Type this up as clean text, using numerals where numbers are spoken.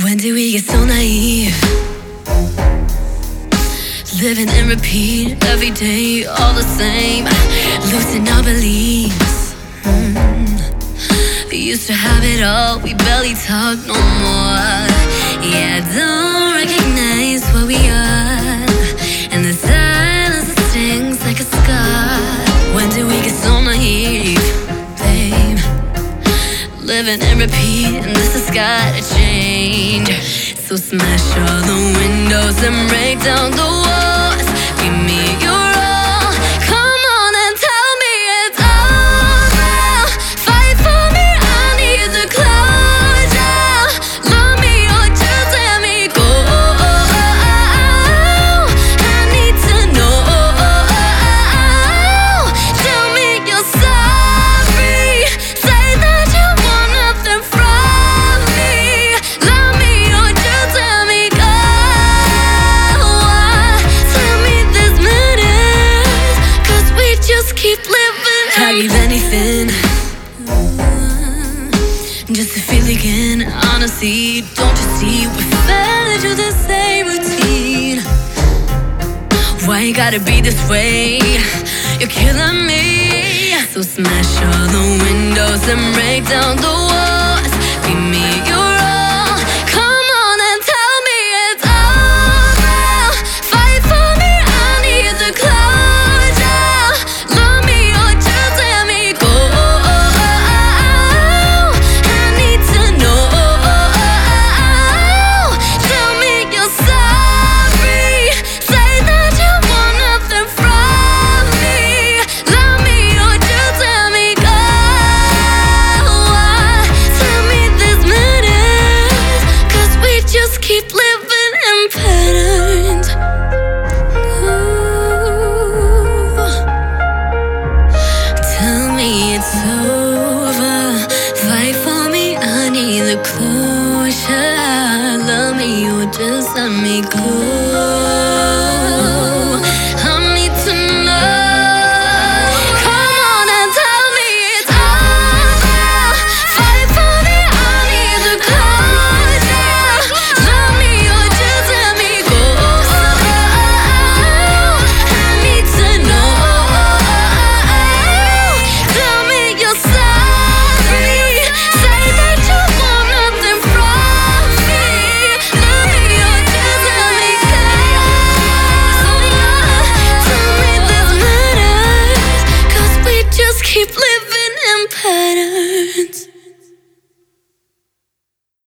When did we get so naive? Living in repeat, every day, all the same. Losing our beliefs. We used to have it all, we barely talk no more. Yeah, I don't recognize what we are, and the silence that stings like a scar. When did we get so naive, babe? Living in repeat, and this has gotta change. So smash all the windows and break down the walls. Give me your all. Come on and tell me it's over. Fight for me, I need the closure. Love me or just let me go. I need to know. Tell me you're sorry. Say that you want nothing from me. Love me or just let me go. Tell me this matters, 'cause we just keep living. I'd give anything just to feel again. Honestly, don't you see we fell into the same routine? Why you gotta be this way? You're killing me. So smash all the windows and break down the walls. Give me your all. Come on and tell me it's over. Fight for me, I need the closure. Love me or just let me go. I need to know. Tell me you're sorry. Say that you want nothing from me. Love me or just let me go. Tell me this matters, 'cause we just keep living in patterns. Ooh. Tell me it's over. Fight for me, I need the closure. Love me or just let me go. I need to know. Come on and tell me it's over. Fight for me, I need the closure. Love me or just let me go. I need to know. Tell me you're sorry. Say that you want nothing from me. Love me or just let me go. Tell me this matters, 'cause we just keep living in patterns.